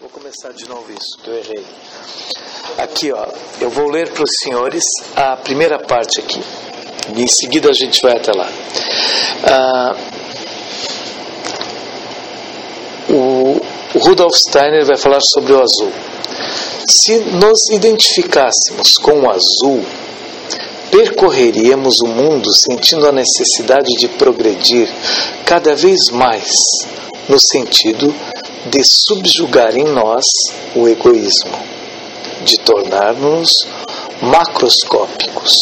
Vou começar de novo isso, que eu errei. Aqui, ó, eu vou ler para os senhores a primeira parte aqui. E em seguida a gente vai até lá. O Rudolf Steiner vai falar sobre o azul. Se nos identificássemos com o azul, percorreríamos o mundo sentindo a necessidade de progredir cada vez mais no sentido de subjugar em nós o egoísmo, de tornar-nos macroscópicos.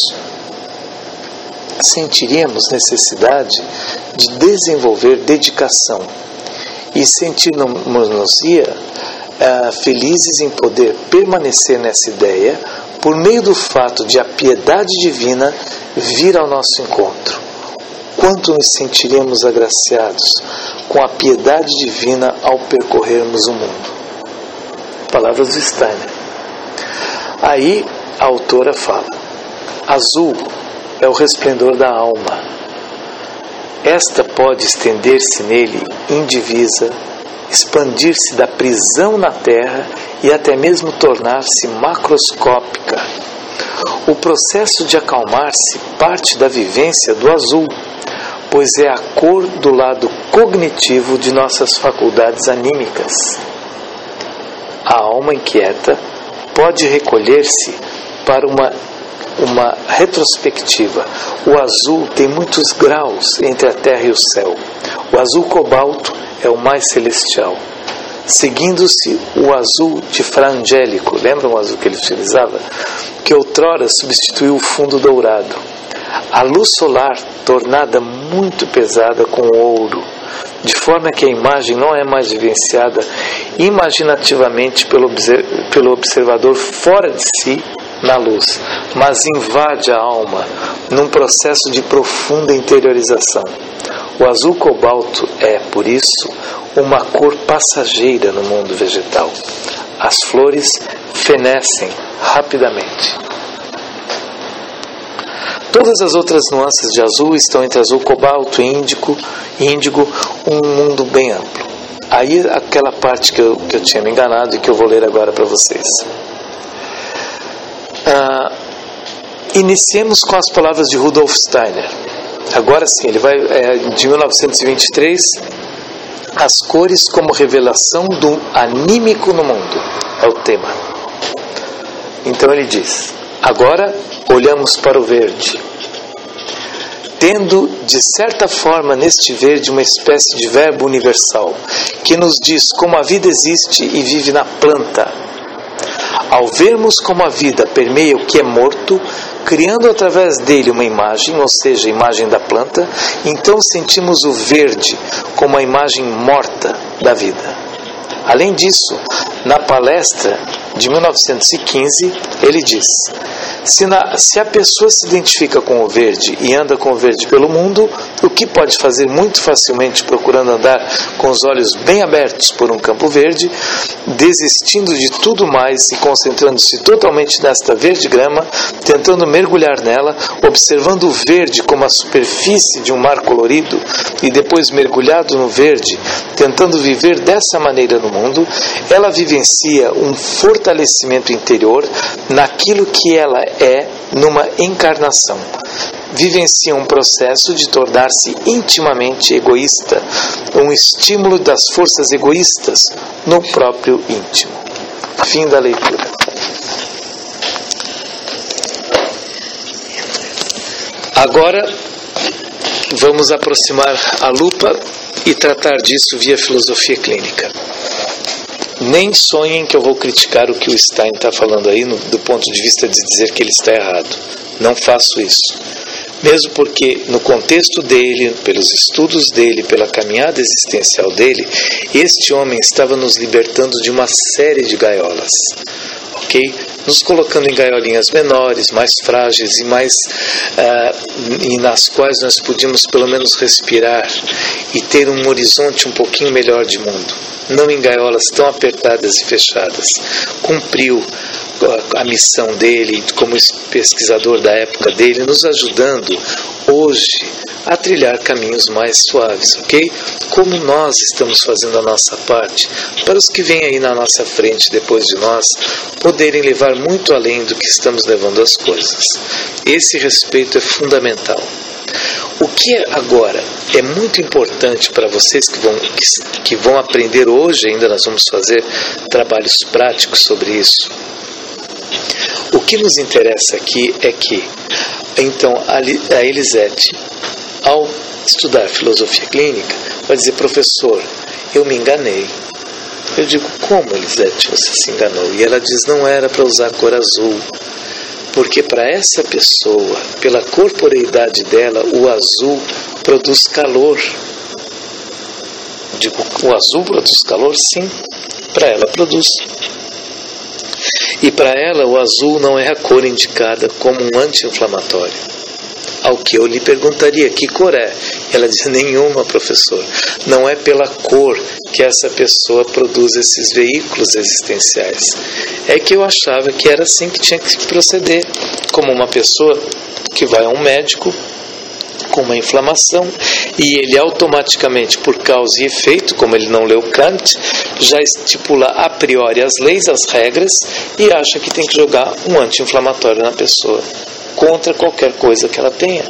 Sentiríamos necessidade de desenvolver dedicação e sentir-nos felizes em poder permanecer nessa ideia por meio do fato de a piedade divina vir ao nosso encontro. Quanto nos sentiríamos agraciados com a piedade divina ao percorrermos o mundo. Palavras do Steiner. Aí a autora fala: azul é o resplendor da alma. Esta pode estender-se nele indivisa, expandir-se da prisão na terra e até mesmo tornar-se macroscópica. O processo de acalmar-se parte da vivência do azul, pois é a cor do lado cognitivo de nossas faculdades anímicas. A alma inquieta pode recolher-se para uma retrospectiva. O azul tem muitos graus entre a terra e o céu. O azul cobalto é o mais celestial, seguindo-se o azul de Frangélico. Lembram o azul que ele utilizava? Que outrora substituiu o fundo dourado. A luz solar tornada muito pesada com ouro, de forma que a imagem não é mais vivenciada imaginativamente pelo observador fora de si na luz, mas invade a alma num processo de profunda interiorização. O azul cobalto é, por isso, uma cor passageira no mundo vegetal. As flores fenecem rapidamente. Todas as outras nuances de azul estão entre azul cobalto e índigo, um mundo bem amplo. Aí aquela parte que eu tinha me enganado e que eu vou ler agora para vocês. Iniciemos com as palavras de Rudolf Steiner. Agora sim, ele vai de 1923, as cores como revelação do anímico no mundo, é o tema. Então ele diz: agora olhamos para o verde, tendo de certa forma neste verde uma espécie de verbo universal que nos diz como a vida existe e vive na planta. Ao vermos como a vida permeia o que é morto, criando através dele uma imagem, ou seja, a imagem da planta, então sentimos o verde como a imagem morta da vida. Além disso, na palestra de 1915, ele diz: se a pessoa se identifica com o verde e anda com o verde pelo mundo, o que pode fazer muito facilmente procurando andar com os olhos bem abertos por um campo verde, desistindo de tudo mais e concentrando-se totalmente nesta verde grama, tentando mergulhar nela, observando o verde como a superfície de um mar colorido e depois mergulhado no verde, tentando viver dessa maneira no mundo, ela vivencia um fortalecimento interior naquilo que ela é numa encarnação. Vivencia um processo de tornar-se intimamente egoísta, um estímulo das forças egoístas no próprio íntimo. Fim da leitura. Agora vamos aproximar a lupa e tratar disso via filosofia clínica. Nem sonhem que eu vou criticar o que o Stein está falando aí do ponto de vista de dizer que ele está errado. Não faço isso. Mesmo porque no contexto dele, pelos estudos dele, pela caminhada existencial dele, este homem estava nos libertando de uma série de gaiolas. Ok? Nos colocando em gaiolinhas menores, mais frágeis e nas quais nós podíamos pelo menos respirar e ter um horizonte um pouquinho melhor de mundo. Não em gaiolas tão apertadas e fechadas. Cumpriu a missão dele como pesquisador da época dele, nos ajudando hoje a trilhar caminhos mais suaves, ok? Como nós estamos fazendo a nossa parte, para os que vêm aí na nossa frente depois de nós, poderem levar muito além do que estamos levando as coisas. Esse respeito é fundamental. O que agora é muito importante para vocês que vão aprender hoje, ainda nós vamos fazer trabalhos práticos sobre isso. O que nos interessa aqui é que, então, a Elisete, ao estudar filosofia clínica, vai dizer: professor, eu me enganei. Eu digo: como, Elisete, você se enganou? E ela diz: não era para usar cor azul. Porque para essa pessoa, pela corporeidade dela, o azul produz calor. Digo: o azul produz calor? Sim, para ela produz. E para ela o azul não é a cor indicada como um anti-inflamatório. Ao que eu lhe perguntaria: que cor é? Ela diz: nenhuma, professor. Não é pela cor que essa pessoa produz esses veículos existenciais. É que eu achava que era assim que tinha que proceder, como uma pessoa que vai a um médico com uma inflamação e ele automaticamente, por causa e efeito, como ele não leu Kant, já estipula a priori as leis, as regras, e acha que tem que jogar um anti-inflamatório na pessoa, contra qualquer coisa que ela tenha.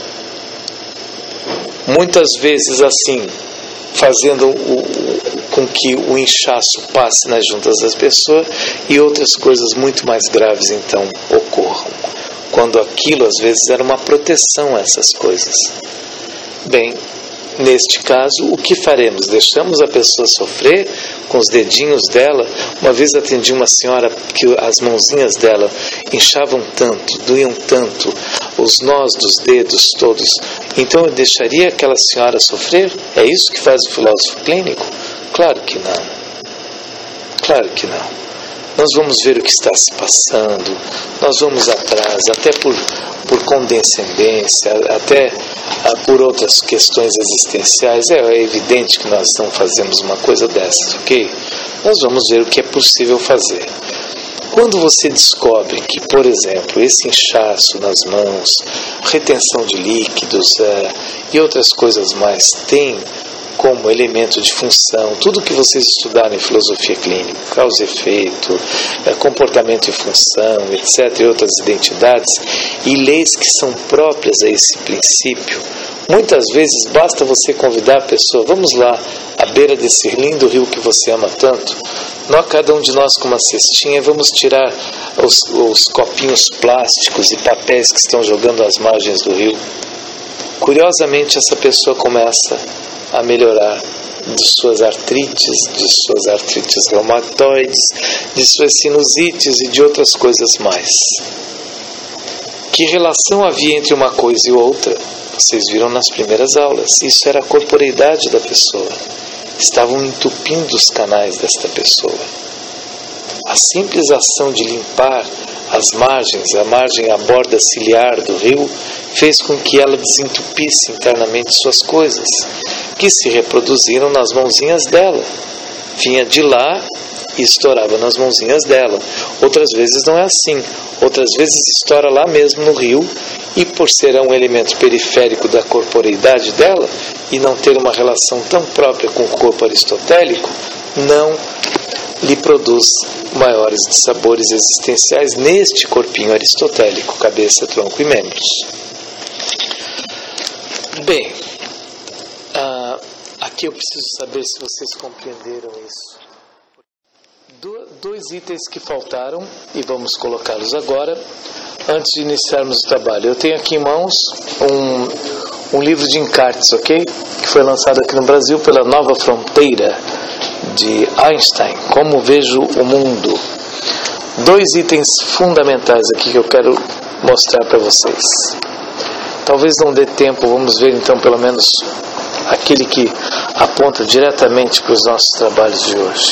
Muitas vezes assim, fazendo com que o inchaço passe nas juntas das pessoas, e outras coisas muito mais graves então ocorram, quando aquilo às vezes era uma proteção a essas coisas. Bem, neste caso, o que faremos? Deixamos a pessoa sofrer com os dedinhos dela? Uma vez atendi uma senhora que as mãozinhas dela inchavam tanto, doíam tanto, os nós dos dedos todos. Então eu deixaria aquela senhora sofrer? É isso que faz o filósofo clínico? Claro que não. Claro que não. Nós vamos ver o que está se passando, nós vamos atrás, até por condescendência, até por outras questões existenciais. É evidente que nós não fazemos uma coisa dessas, ok? Nós vamos ver o que é possível fazer. Quando você descobre que, por exemplo, esse inchaço nas mãos, retenção de líquidos e outras coisas mais tem como elemento de função, tudo que vocês estudaram em filosofia clínica, causa e efeito, comportamento e função, etc., e outras identidades, e leis que são próprias a esse princípio, muitas vezes basta você convidar a pessoa: vamos lá, à beira desse lindo rio que você ama tanto, cada um de nós com uma cestinha, vamos tirar os copinhos plásticos e papéis que estão jogando às margens do rio. Curiosamente, essa pessoa começa a melhorar de suas artrites reumatoides, de suas sinusites e de outras coisas mais. Que relação havia entre uma coisa e outra? Vocês viram nas primeiras aulas. Isso era a corporeidade da pessoa. Estavam entupindo os canais desta pessoa. A simples ação de limpar as margens, a borda ciliar do rio, fez com que ela desentupisse internamente suas coisas, que se reproduziram nas mãozinhas dela. Vinha de lá e estourava nas mãozinhas dela. Outras vezes não é assim. Outras vezes estoura lá mesmo no rio, e por ser um elemento periférico da corporeidade dela, e não ter uma relação tão própria com o corpo aristotélico, não lhe produz maiores dissabores existenciais neste corpinho aristotélico, cabeça, tronco e membros. Bem, aqui eu preciso saber se vocês compreenderam isso. Dois itens que faltaram, e vamos colocá-los agora, antes de iniciarmos o trabalho. Eu tenho aqui em mãos um livro de encartes, ok? Que foi lançado aqui no Brasil pela Nova Fronteira, de Einstein, Como Vejo o Mundo. Dois itens fundamentais aqui que eu quero mostrar para vocês. Talvez não dê tempo, vamos ver então pelo menos aquele que aponta diretamente para os nossos trabalhos de hoje.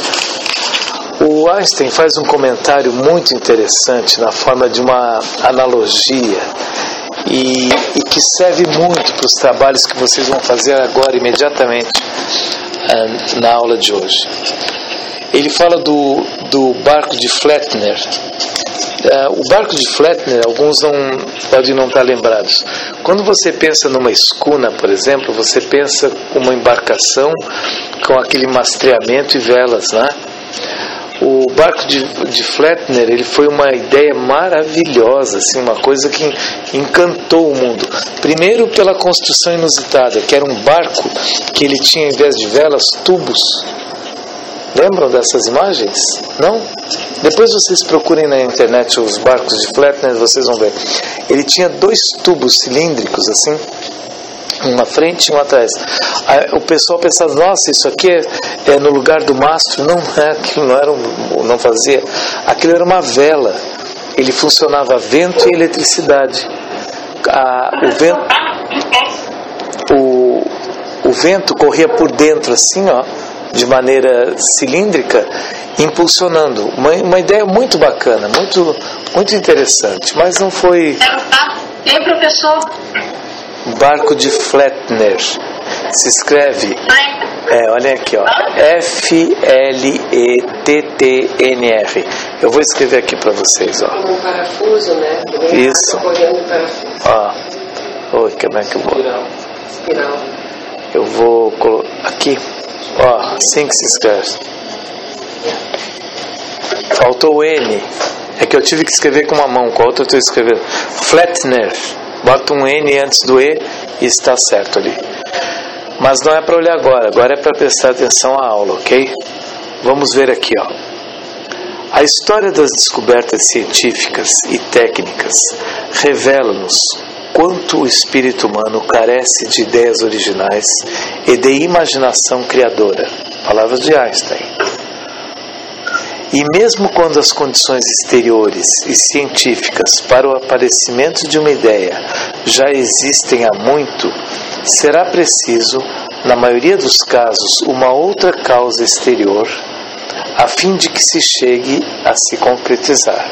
O Einstein faz um comentário muito interessante na forma de uma analogia e que serve muito para os trabalhos que vocês vão fazer agora, imediatamente, na aula de hoje. Ele fala do barco de Flettner O barco de Flettner, alguns podem não estar lembrados. Quando você pensa numa escuna, por exemplo, você pensa uma embarcação com aquele mastreamento e velas, né? O barco de Flettner, ele foi uma ideia maravilhosa, assim, uma coisa que encantou o mundo. Primeiro pela construção inusitada, que era um barco que ele tinha, em vez de velas, tubos. Lembram dessas imagens? Não? Depois vocês procurem na internet os barcos de Flettner, vocês vão ver. Ele tinha 2 tubos cilíndricos, assim, um na frente e um atrás. Aí, o pessoal pensava, nossa, isso aqui é no lugar do mastro. Não é, aquilo não era não fazia. Aquilo era uma vela. Ele funcionava a vento e eletricidade. O vento corria por dentro, assim, ó, de maneira cilíndrica, impulsionando. Uma ideia muito bacana, muito, muito interessante, mas não foi... Ei, professor? Barco de Flettner. Se escreve... olha aqui, ó. F-L-E-T-T-N-R. Eu vou escrever aqui para vocês, ó. Como um parafuso, né? Isso. Ó. Oi, como é que eu vou... Espiral. Eu vou colocar aqui. Ó, assim que se escreve. Faltou o N. É que eu tive que escrever com uma mão, com a outra eu estou escrevendo. Flettner. Bota um N antes do E e está certo ali. Mas não é para olhar agora é para prestar atenção à aula, ok? Vamos ver aqui, ó. A história das descobertas científicas e técnicas revela-nos quanto o espírito humano carece de ideias originais e de imaginação criadora. Palavras de Einstein. E mesmo quando as condições exteriores e científicas para o aparecimento de uma ideia já existem há muito, será preciso, na maioria dos casos, uma outra causa exterior, a fim de que se chegue a se concretizar.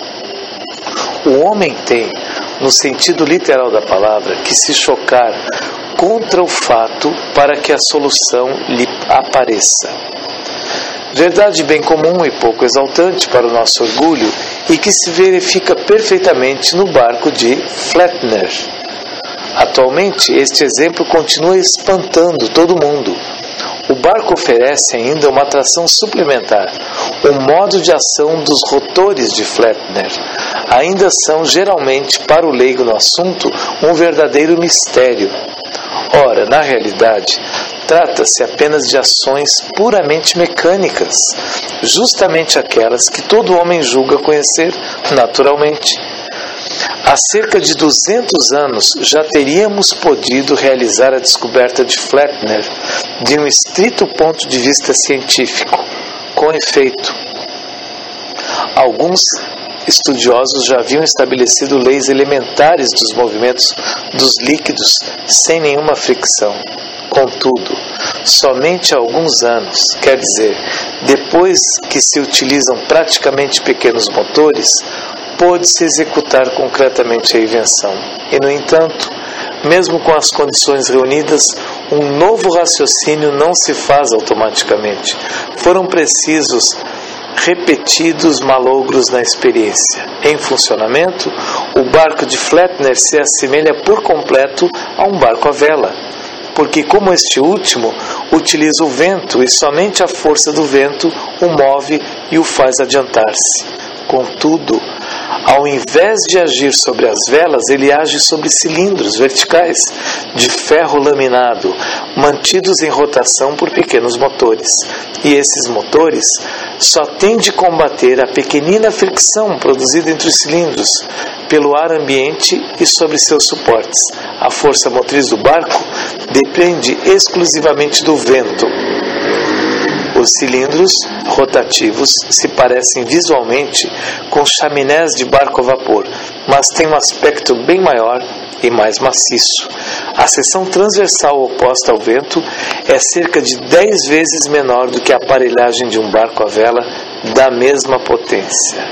O homem tem, no sentido literal da palavra, que se chocar contra o fato para que a solução lhe apareça. Verdade bem comum e pouco exaltante para o nosso orgulho e que se verifica perfeitamente no barco de Flettner. Atualmente, este exemplo continua espantando todo mundo. O barco oferece ainda uma atração suplementar. O modo de ação dos rotores de Flettner ainda são, geralmente, para o leigo no assunto, um verdadeiro mistério. Ora, na realidade, trata-se apenas de ações puramente mecânicas, justamente aquelas que todo homem julga conhecer naturalmente. Há cerca de 200 anos já teríamos podido realizar a descoberta de Flettner de um estrito ponto de vista científico. Com efeito, alguns estudiosos já haviam estabelecido leis elementares dos movimentos dos líquidos sem nenhuma fricção. Contudo, somente há alguns anos, quer dizer, depois que se utilizam praticamente pequenos motores, pôde-se executar concretamente a invenção. E, no entanto, mesmo com as condições reunidas, um novo raciocínio não se faz automaticamente. Foram precisos repetidos malogros na experiência. Em funcionamento, o barco de Flettner se assemelha por completo a um barco à vela, porque, como este último, utiliza o vento e somente a força do vento o move e o faz adiantar-se. Contudo, ao invés de agir sobre as velas, ele age sobre cilindros verticais de ferro laminado, mantidos em rotação por pequenos motores. E esses motores só têm de combater a pequenina fricção produzida entre os cilindros pelo ar ambiente e sobre seus suportes. A força motriz do barco depende exclusivamente do vento. Os cilindros rotativos se parecem visualmente com chaminés de barco a vapor, mas têm um aspecto bem maior e mais maciço. A seção transversal oposta ao vento é cerca de 10 vezes menor do que a aparelhagem de um barco à vela da mesma potência.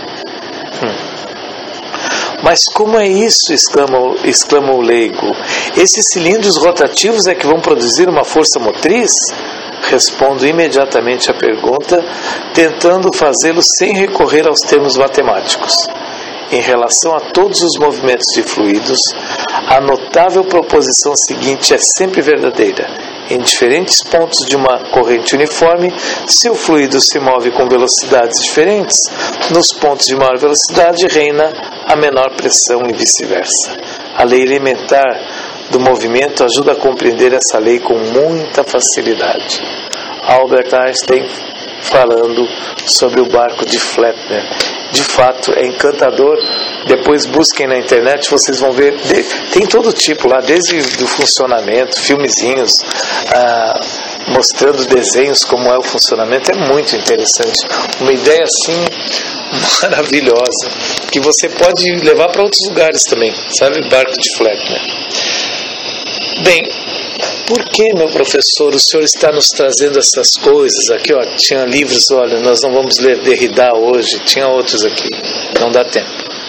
Mas como é isso? Exclama o leigo. Esses cilindros rotativos é que vão produzir uma força motriz? Respondo imediatamente à pergunta, tentando fazê-lo sem recorrer aos termos matemáticos. Em relação a todos os movimentos de fluidos, a notável proposição seguinte é sempre verdadeira. Em diferentes pontos de uma corrente uniforme, se o fluido se move com velocidades diferentes, nos pontos de maior velocidade reina a menor pressão e vice-versa. A lei elementar do movimento ajuda a compreender essa lei com muita facilidade. Albert Einstein falando sobre o barco de Flettner. De fato, é encantador. Depois busquem na internet, vocês vão ver. Tem todo tipo lá, desde o funcionamento, filmezinhos, mostrando desenhos como é o funcionamento. É muito interessante. Uma ideia assim maravilhosa, que você pode levar para outros lugares também, sabe? Barco de Flettner. Bem, por que, meu professor, o senhor está nos trazendo essas coisas aqui? Ó, tinha livros, olha, nós não vamos ler Derrida hoje, tinha outros aqui, não dá tempo.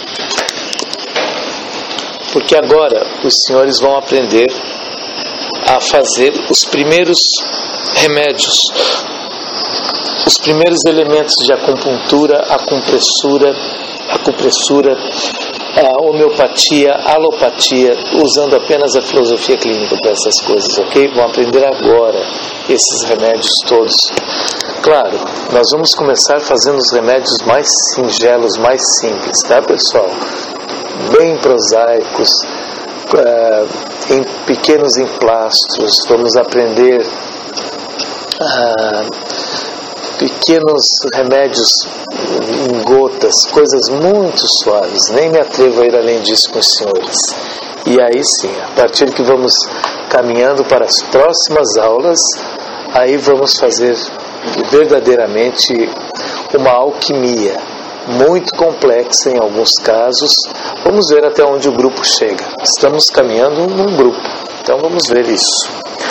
Porque agora os senhores vão aprender a fazer os primeiros remédios, os primeiros elementos de acupuntura, acupressura, a homeopatia, alopatia, usando apenas a filosofia clínica para essas coisas, ok? Vão aprender agora esses remédios todos. Claro, nós vamos começar fazendo os remédios mais singelos, mais simples, tá, pessoal? Bem prosaicos, em pequenos emplastros. Vamos aprender pequenos remédios em gotas, coisas muito suaves. Nem me atrevo a ir além disso com os senhores. E aí sim, a partir que vamos caminhando para as próximas aulas, aí vamos fazer verdadeiramente uma alquimia muito complexa em alguns casos. Vamos ver até onde o grupo chega. Estamos caminhando num grupo, então vamos ver isso.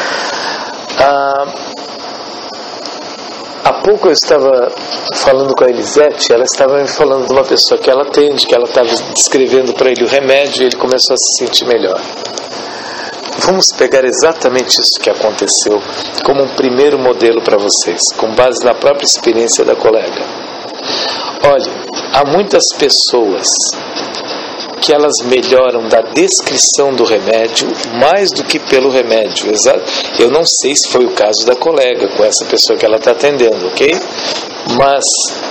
Há pouco eu estava falando com a Elisete, ela estava me falando de uma pessoa que ela atende, que ela estava descrevendo para ele o remédio e ele começou a se sentir melhor. Vamos pegar exatamente isso que aconteceu como um primeiro modelo para vocês, com base na própria experiência da colega. Olha, há muitas pessoas que elas melhoram da descrição do remédio mais do que pelo remédio. Eu não sei se foi o caso da colega com essa pessoa que ela está atendendo, ok? Mas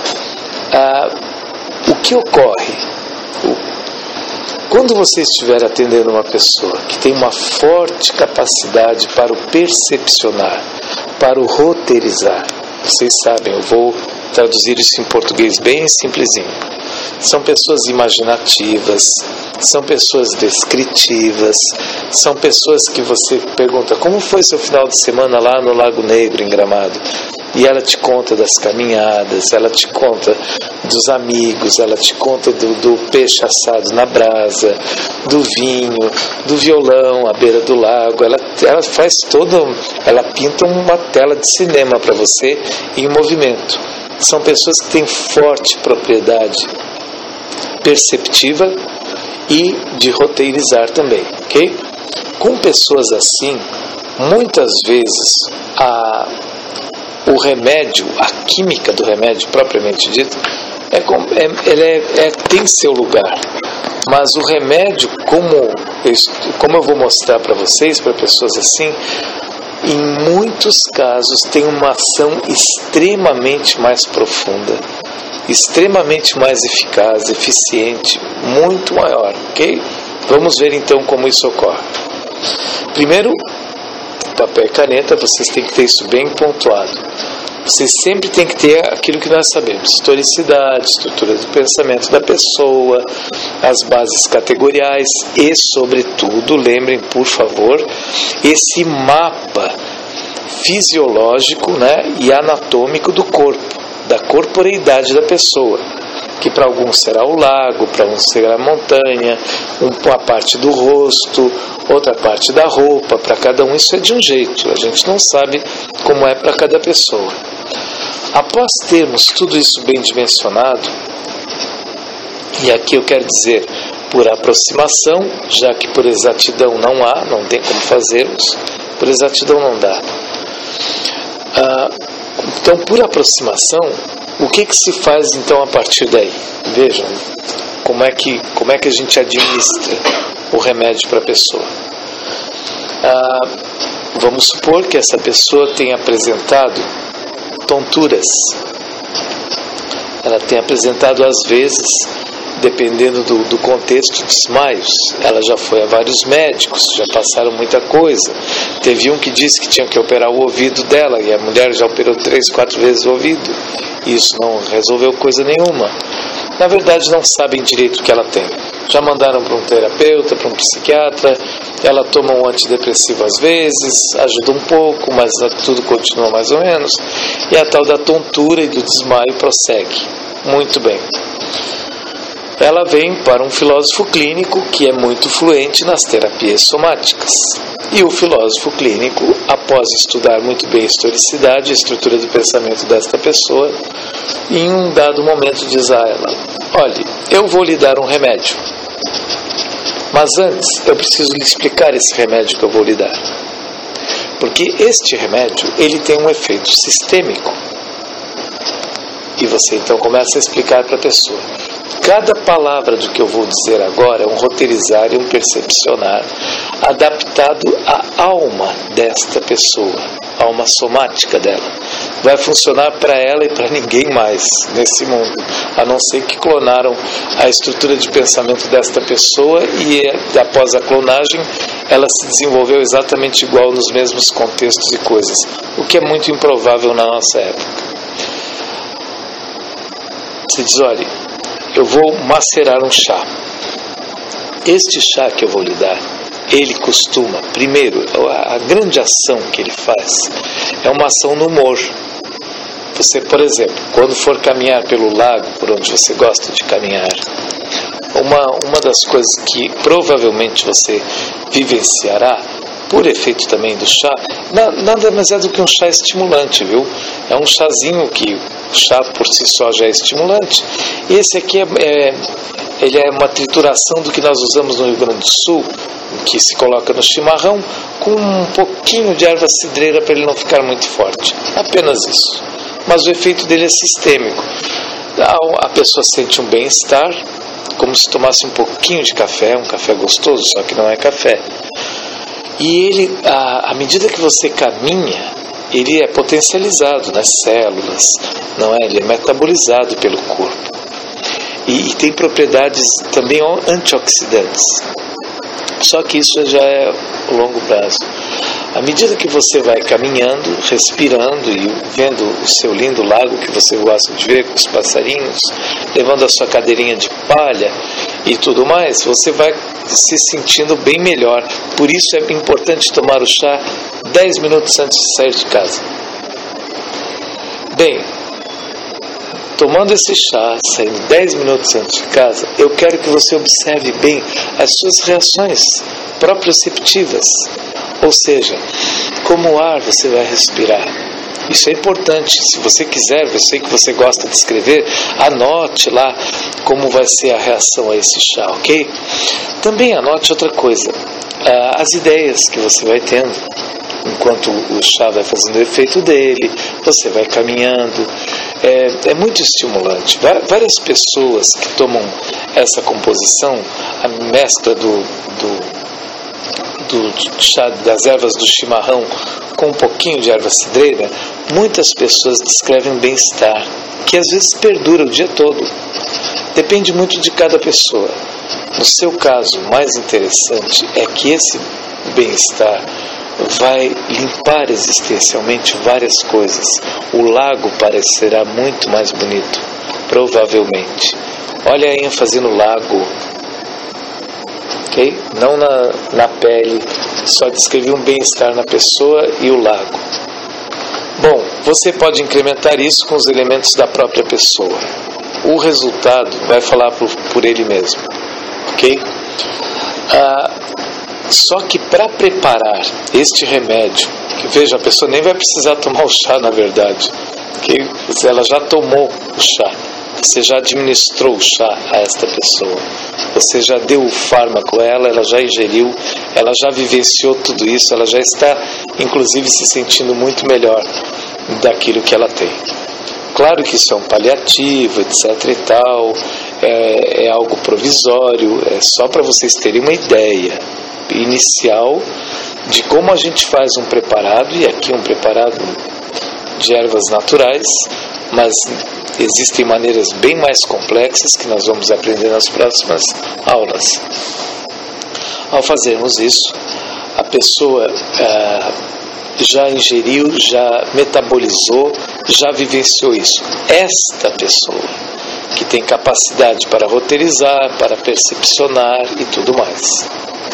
o que ocorre? Quando você estiver atendendo uma pessoa que tem uma forte capacidade para o percepcionar, para o roteirizar, vocês sabem, eu vou traduzir isso em português bem simplesinho. São pessoas imaginativas, são pessoas descritivas, são pessoas que você pergunta: como foi seu final de semana lá no Lago Negro, em Gramado? E ela te conta das caminhadas, ela te conta dos amigos, ela te conta do peixe assado na brasa, do vinho, do violão à beira do lago. Ela faz ela pinta uma tela de cinema para você em movimento. São pessoas que têm forte propriedade perceptiva e de roteirizar também, ok? Com pessoas assim, muitas vezes o remédio, a química do remédio propriamente dito, tem seu lugar. Mas o remédio, como eu vou mostrar para vocês, para pessoas assim, em muitos casos tem uma ação extremamente mais profunda, extremamente mais eficaz, eficiente, muito maior, ok? Vamos ver então como isso ocorre. Primeiro, papel e caneta, vocês têm que ter isso bem pontuado. Vocês sempre têm que ter aquilo que nós sabemos: historicidade, estrutura do pensamento da pessoa, as bases categoriais e, sobretudo, lembrem, por favor, esse mapa fisiológico, né, e anatômico do corpo, da corporeidade da pessoa, que para alguns será o lago, para uns será a montanha, uma parte do rosto, outra parte da roupa. Para cada um isso é de um jeito, a gente não sabe como é para cada pessoa. Após termos tudo isso bem dimensionado, e aqui eu quero dizer por aproximação, já que por exatidão não tem como fazermos, por exatidão não dá. Então, por aproximação, o que se faz então a partir daí? Vejam, como é que a gente administra o remédio para a pessoa. Vamos supor que essa pessoa tenha apresentado tonturas. Ela tem apresentado, às vezes, dependendo do contexto, desmaios. Ela já foi a vários médicos, já passaram muita coisa. Teve um que disse que tinha que operar o ouvido dela, e a mulher já operou 3, 4 vezes o ouvido. E isso não resolveu coisa nenhuma. Na verdade, não sabem direito o que ela tem. Já mandaram para um terapeuta, para um psiquiatra. Ela toma um antidepressivo às vezes, ajuda um pouco, mas tudo continua mais ou menos. E a tal da tontura e do desmaio prossegue. Muito bem. Ela vem para um filósofo clínico que é muito fluente nas terapias somáticas. E o filósofo clínico, após estudar muito bem a historicidade, a estrutura do pensamento desta pessoa, em um dado momento diz a ela: olhe, eu vou lhe dar um remédio, mas antes eu preciso lhe explicar esse remédio que eu vou lhe dar. Porque este remédio, ele tem um efeito sistêmico. E você então começa a explicar para a pessoa. Cada palavra do que eu vou dizer agora é um roteirizar e um percepcionar adaptado à alma desta pessoa, a alma somática dela. Vai funcionar para ela e para ninguém mais nesse mundo, a não ser que clonaram a estrutura de pensamento desta pessoa e após a clonagem ela se desenvolveu exatamente igual nos mesmos contextos e coisas, o que é muito improvável na nossa época. Você diz, olha, eu vou macerar um chá. Este chá que eu vou lhe dar, ele costuma, primeiro, a grande ação que ele faz é uma ação no humor. Você, por exemplo, quando for caminhar pelo lago, por onde você gosta de caminhar, uma das coisas que provavelmente você vivenciará, por efeito também do chá, nada mais é do que um chá estimulante, viu? É um chazinho que o chá por si só já é estimulante. E esse aqui ele é uma trituração do que nós usamos no Rio Grande do Sul, que se coloca no chimarrão, com um pouquinho de erva cidreira para ele não ficar muito forte. Apenas isso. Mas o efeito dele é sistêmico. A pessoa sente um bem-estar, como se tomasse um pouquinho de café, um café gostoso, só que não é café. E ele, à medida que você caminha, ele é potencializado nas células, não é? Ele é metabolizado pelo corpo. E tem propriedades também antioxidantes. Só que isso já é a longo prazo. À medida que você vai caminhando, respirando e vendo o seu lindo lago que você gosta de ver com os passarinhos, levando a sua cadeirinha de palha e tudo mais, você vai se sentindo bem melhor. Por isso é importante tomar o chá 10 minutos antes de sair de casa. Bem, tomando esse chá, saindo 10 minutos antes de casa, eu quero que você observe bem as suas reações proprioceptivas. Ou seja, como ar você vai respirar. Isso é importante. Se você quiser, eu sei que você gosta de escrever, anote lá como vai ser a reação a esse chá, ok? Também anote outra coisa, as ideias que você vai tendo. Enquanto o chá vai fazendo o efeito dele, você vai caminhando. É muito estimulante. Várias pessoas que tomam essa composição, a mescla do chá das ervas do chimarrão com um pouquinho de erva cidreira, muitas pessoas descrevem bem-estar, que às vezes perdura o dia todo. Depende muito de cada pessoa. No seu caso, o mais interessante é que esse bem-estar vai limpar existencialmente várias coisas. O lago parecerá muito mais bonito, provavelmente. Olha a ênfase no lago, ok? Não na pele, só descrever um bem-estar na pessoa e o lago. Bom, você pode incrementar isso com os elementos da própria pessoa. O resultado vai falar por ele mesmo, ok? Só que para preparar este remédio, que veja, a pessoa nem vai precisar tomar o chá, na verdade, okay? Ela já tomou o chá, você já administrou o chá a esta pessoa, você já deu o fármaco a ela, ela já ingeriu, ela já vivenciou tudo isso, ela já está, inclusive, se sentindo muito melhor daquilo que ela tem. Claro que isso é um paliativo, etc e tal, é algo provisório, é só para vocês terem uma ideia inicial de como a gente faz um preparado, e aqui um preparado de ervas naturais, mas existem maneiras bem mais complexas que nós vamos aprender nas próximas aulas. Ao fazermos isso, a pessoa já ingeriu, já metabolizou, já vivenciou isso. Esta pessoa que tem capacidade para roteirizar, para percepcionar e tudo mais.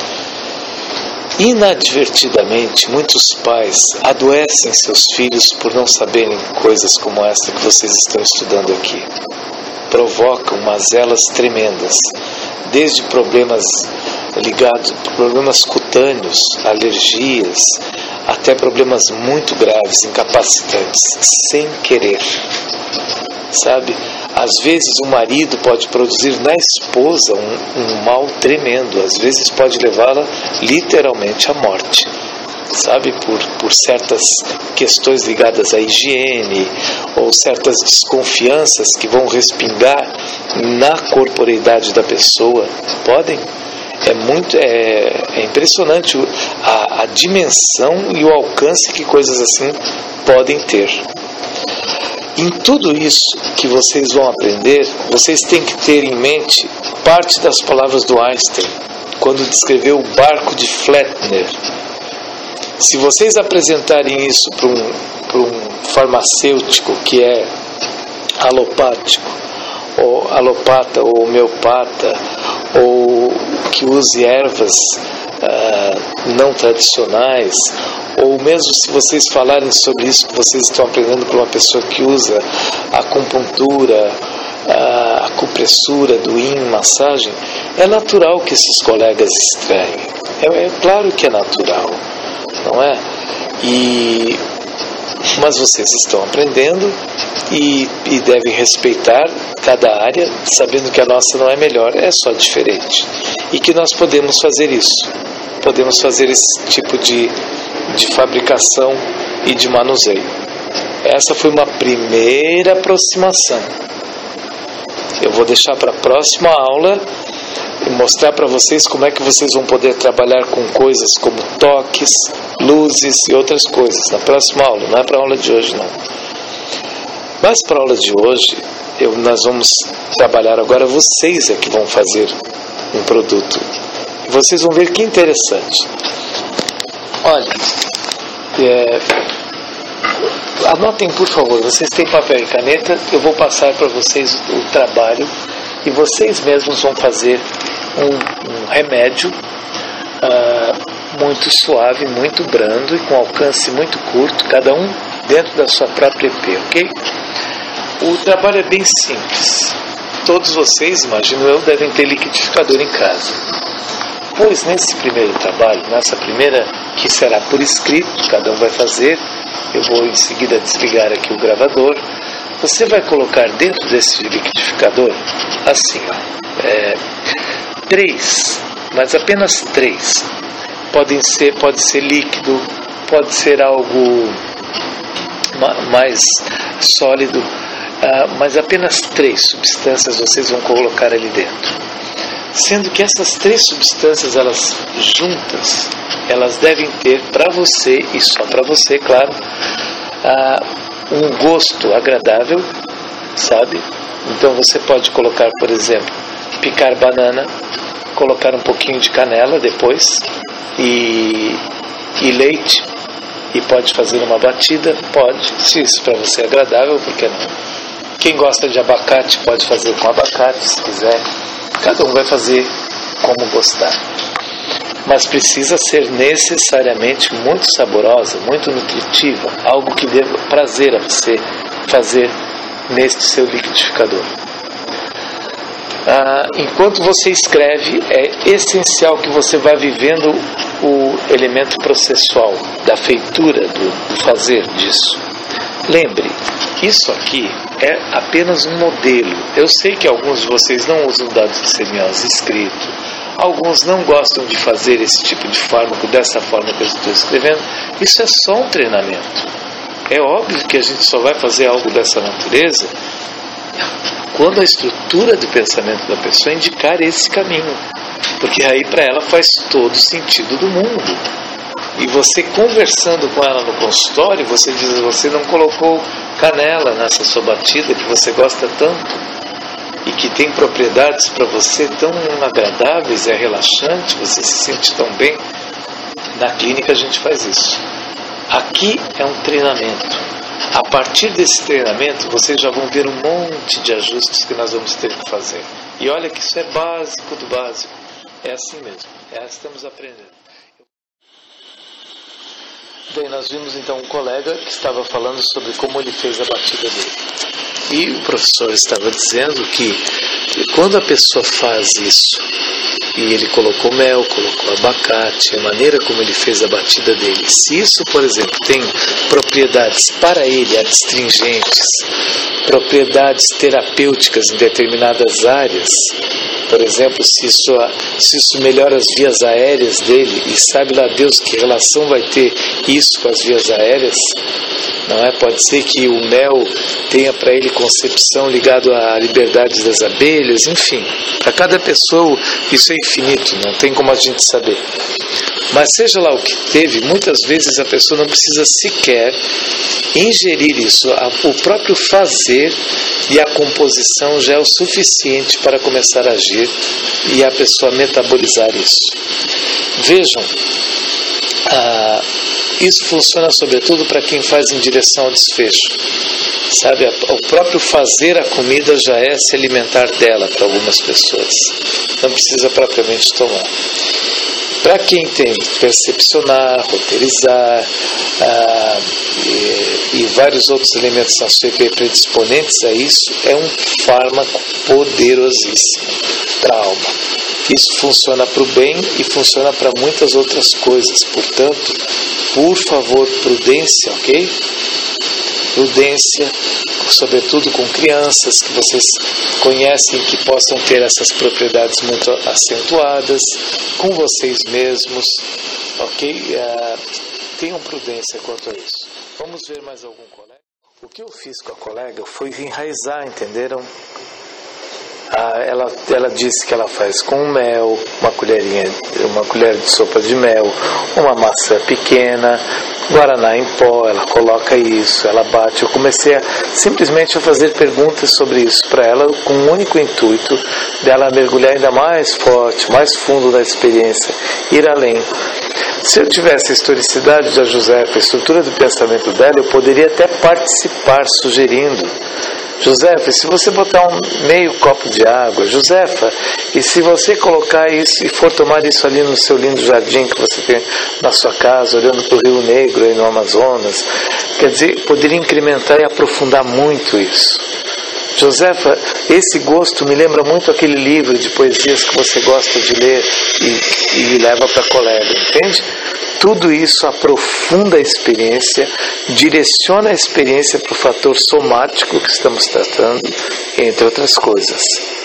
Inadvertidamente, muitos pais adoecem seus filhos por não saberem coisas como esta que vocês estão estudando aqui. Provocam mazelas tremendas, desde problemas ligados, problemas cutâneos, alergias, até problemas muito graves, incapacitantes, sem querer. Sabe? Às vezes o marido pode produzir na esposa um mal tremendo, às vezes pode levá-la literalmente à morte, sabe, por certas questões ligadas à higiene ou certas desconfianças que vão respingar na corporeidade da pessoa. Podem. É impressionante a dimensão e o alcance que coisas assim podem ter. Em tudo isso que vocês vão aprender, vocês têm que ter em mente parte das palavras do Einstein, quando descreveu o barco de Flettner. Se vocês apresentarem isso para um farmacêutico que é alopático, ou alopata, ou homeopata, ou que use ervas não tradicionais, ou mesmo se vocês falarem sobre isso que vocês estão aprendendo para uma pessoa que usa acupuntura, a acupressura, do yin, massagem, é natural que esses colegas estranhem. É claro que é natural, não é? Mas vocês estão aprendendo e devem respeitar cada área, sabendo que a nossa não é melhor, é só diferente. E que nós podemos fazer isso. Podemos fazer esse tipo de fabricação e de manuseio. Essa foi uma primeira aproximação. Eu vou deixar para a próxima aula e mostrar para vocês como é que vocês vão poder trabalhar com coisas como toques, luzes e outras coisas na próxima aula. Não é para a aula de hoje, não. Mas para a aula de hoje, nós vamos trabalhar agora, vocês é que vão fazer um produto. E vocês vão ver que interessante. Olha, anotem por favor, vocês têm papel e caneta, eu vou passar para vocês o trabalho e vocês mesmos vão fazer um remédio muito suave, muito brando e com alcance muito curto, cada um dentro da sua própria EP, ok? O trabalho é bem simples. Todos vocês, imagino eu, devem ter liquidificador em casa. Pois nesse primeiro trabalho, nessa primeira, que será por escrito, cada um vai fazer, eu vou em seguida desligar aqui o gravador, você vai colocar dentro desse liquidificador, assim, 3, mas apenas 3. Pode ser líquido, pode ser algo mais sólido, mas apenas 3 substâncias vocês vão colocar ali dentro. Sendo que essas 3 substâncias, elas juntas, elas devem ter para você, e só para você, claro, um gosto agradável, sabe? Então você pode colocar, por exemplo, picar banana, colocar um pouquinho de canela depois, e leite, e pode fazer uma batida, pode, se isso para você é agradável, por que não? Quem gosta de abacate pode fazer com abacate, se quiser. Cada um vai fazer como gostar. Mas precisa ser necessariamente muito saborosa, muito nutritiva, algo que dê prazer a você fazer neste seu liquidificador. Enquanto você escreve, é essencial que você vá vivendo o elemento processual da feitura, do fazer disso. Lembre, isso aqui é apenas um modelo. Eu sei que alguns de vocês não usam dados de semiose escrito, alguns não gostam de fazer esse tipo de fármaco dessa forma que eu estou escrevendo. Isso é só um treinamento. É óbvio que a gente só vai fazer algo dessa natureza quando a estrutura do pensamento da pessoa indicar esse caminho, porque aí para ela faz todo sentido do mundo. E você conversando com ela no consultório, você diz: você não colocou canela nessa sua batida que você gosta tanto e que tem propriedades para você tão agradáveis, é relaxante, você se sente tão bem. Na clínica a gente faz isso. Aqui é um treinamento. A partir desse treinamento vocês já vão ver um monte de ajustes que nós vamos ter que fazer. E olha que isso é básico do básico. É assim mesmo. Estamos aprendendo. Bem, nós vimos então um colega que estava falando sobre como ele fez a batida dele. E o professor estava dizendo que quando a pessoa faz isso, e ele colocou mel, colocou abacate, a maneira como ele fez a batida dele, se isso, por exemplo, tem propriedades para ele adstringentes, propriedades terapêuticas em determinadas áreas, por exemplo, se isso melhora as vias aéreas dele, e sabe lá Deus que relação vai ter isso com as vias aéreas, não é? Pode ser que o mel tenha para ele concepção ligado à liberdade das abelhas, enfim, para cada pessoa isso é infinito, não tem como a gente saber. Mas seja lá o que teve, muitas vezes a pessoa não precisa sequer ingerir isso. O próprio fazer e a composição já é o suficiente para começar a agir e a pessoa metabolizar isso. Vejam, isso funciona sobretudo para quem faz em direção ao desfecho. Sabe, o próprio fazer a comida já é se alimentar dela para algumas pessoas. Não precisa propriamente tomar. Para quem tem que percepcionar, roteirizar e vários outros elementos na sua EP predisponentes a isso, é um fármaco poderosíssimo para a alma. Isso funciona para o bem e funciona para muitas outras coisas. Portanto, por favor, prudência, ok? Prudência, sobretudo com crianças que vocês conhecem que possam ter essas propriedades muito acentuadas, com vocês mesmos, ok? Tenham prudência quanto a isso. Vamos ver mais algum colega? O que eu fiz com a colega foi enraizar, entenderam? Ela disse que ela faz com mel, uma colher de sopa de mel, uma maçã pequena, guaraná em pó, ela coloca isso, ela bate. Eu comecei simplesmente a fazer perguntas sobre isso para ela, com o único intuito dela mergulhar ainda mais forte, mais fundo na experiência, ir além. Se eu tivesse a historicidade da Josefa, a estrutura do pensamento dela, eu poderia até participar sugerindo: Josefa, se você botar meio copo de água, Josefa, e se você colocar isso e for tomar isso ali no seu lindo jardim que você tem na sua casa, olhando para o Rio Negro aí no Amazonas, quer dizer, poderia incrementar e aprofundar muito isso. Josefa, esse gosto me lembra muito aquele livro de poesias que você gosta de ler e leva para a colega, entende? Tudo isso aprofunda a experiência, direciona a experiência para o fator somático que estamos tratando, entre outras coisas.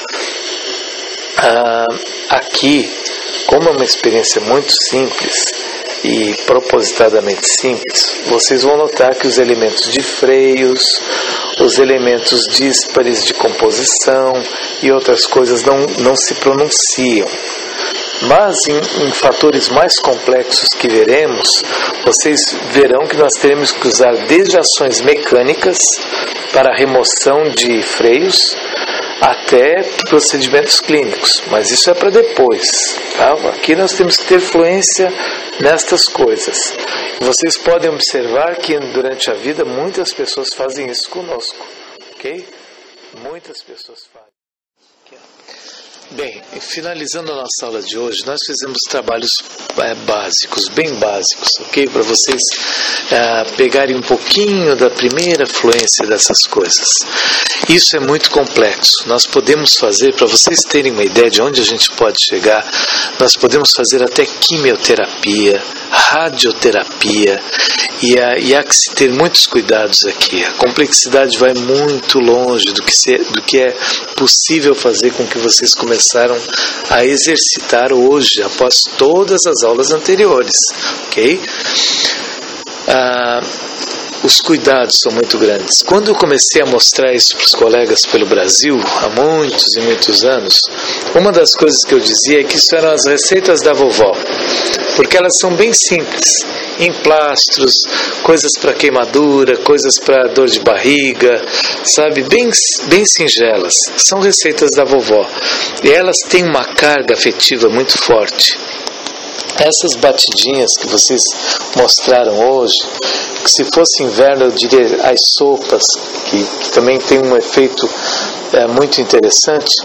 Aqui, como é uma experiência muito simples e propositadamente simples, vocês vão notar que os elementos de freios, os elementos díspares de composição e outras coisas não se pronunciam. Mas em fatores mais complexos que veremos, vocês verão que nós teremos que usar desde ações mecânicas para remoção de freios até procedimentos clínicos. Mas isso é para depois. Tá? Aqui nós temos que ter fluência nestas coisas. Vocês podem observar que durante a vida muitas pessoas fazem isso conosco. Ok? Muitas pessoas fazem. Bem, finalizando a nossa aula de hoje, nós fizemos trabalhos básicos, bem básicos, ok? Para vocês pegarem um pouquinho da primeira fluência dessas coisas. Isso é muito complexo. Nós podemos fazer, para vocês terem uma ideia de onde a gente pode chegar, nós podemos fazer até quimioterapia, radioterapia, e há que se ter muitos cuidados aqui. A complexidade vai muito longe do que é possível fazer com que vocês começaram a exercitar hoje, após todas as aulas anteriores, ok? os cuidados são muito grandes. Quando eu comecei a mostrar isso para os colegas pelo Brasil, há muitos e muitos anos, uma das coisas que eu dizia é que isso eram as receitas da vovó, porque elas são bem simples, emplastros, coisas para queimadura, coisas para dor de barriga, sabe, bem singelas, são receitas da vovó, e elas têm uma carga afetiva muito forte. Essas batidinhas que vocês mostraram hoje, que se fosse inverno eu diria as sopas, que também tem um efeito muito interessante,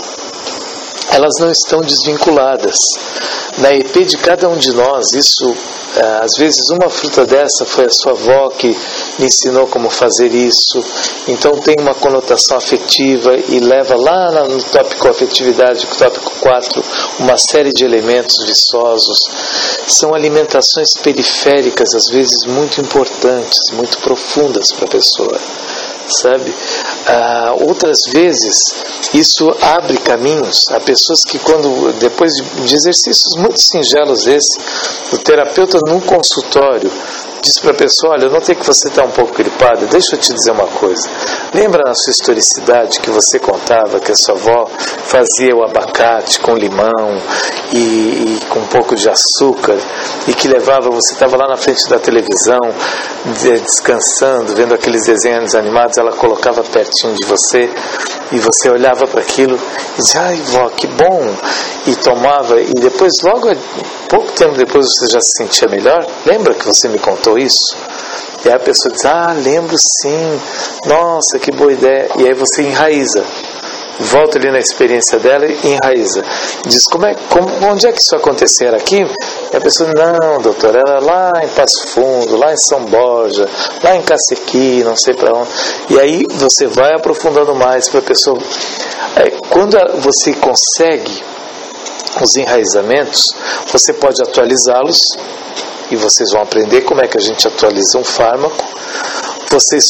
elas não estão desvinculadas. Na EP de cada um de nós, isso, às vezes uma fruta dessa foi a sua avó que lhe ensinou como fazer isso, então tem uma conotação afetiva e leva lá no tópico afetividade, tópico 4, uma série de elementos viçosos. São alimentações periféricas, às vezes muito importantes, muito profundas para a pessoa, sabe? Outras vezes isso abre caminhos a pessoas que depois de exercícios muito singelos o terapeuta num consultório diz para a pessoa, olha, eu notei que você está um pouco gripada, deixa eu te dizer uma coisa, lembra na sua historicidade que você contava que a sua avó fazia o abacate com limão e com um pouco de açúcar e que você estava lá na frente da televisão descansando, vendo aqueles desenhos animados, ela colocava pertinho de você e você olhava para aquilo e dizia, ai vó, que bom, e tomava, e depois, pouco tempo depois você já se sentia melhor, lembra que você me contou isso? E aí a pessoa diz, lembro sim, nossa, que boa ideia, e aí você enraiza, volta ali na experiência dela e enraiza, diz, onde é que isso aconteceu? Era aqui? E a pessoa, não doutor, era lá em Passo Fundo, lá em São Borja, lá em Cacequi, não sei para onde, e aí você vai aprofundando mais para a pessoa. Quando você consegue os enraizamentos, você pode atualizá-los, e vocês vão aprender como é que a gente atualiza um fármaco. Vocês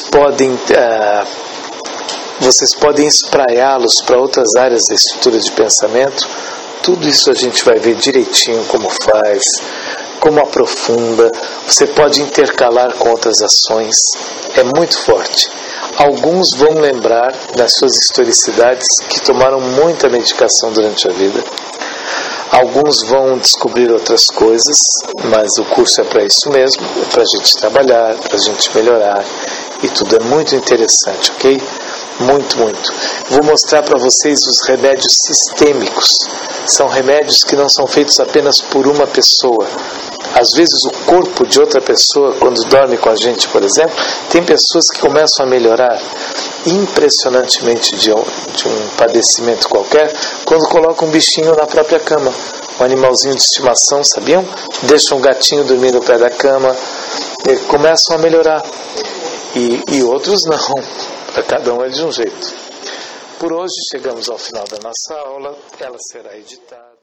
podem espraiá-los para outras áreas da estrutura de pensamento. Tudo isso a gente vai ver direitinho como faz, como aprofunda. Você pode intercalar com outras ações. É muito forte. Alguns vão lembrar das suas historicidades que tomaram muita medicação durante a vida. Alguns vão descobrir outras coisas, mas o curso é para isso mesmo, é para a gente trabalhar, para a gente melhorar, e tudo é muito interessante, ok? Muito, muito. Vou mostrar para vocês os remédios sistêmicos. São remédios que não são feitos apenas por uma pessoa. Às vezes o corpo de outra pessoa, quando dorme com a gente, por exemplo, tem pessoas que começam a melhorar impressionantemente de um padecimento qualquer, quando colocam um bichinho na própria cama, um animalzinho de estimação, sabiam? Deixam um gatinho dormindo no pé da cama, começam a melhorar, e outros não, para cada um é de um jeito. Por hoje chegamos ao final da nossa aula, ela será editada.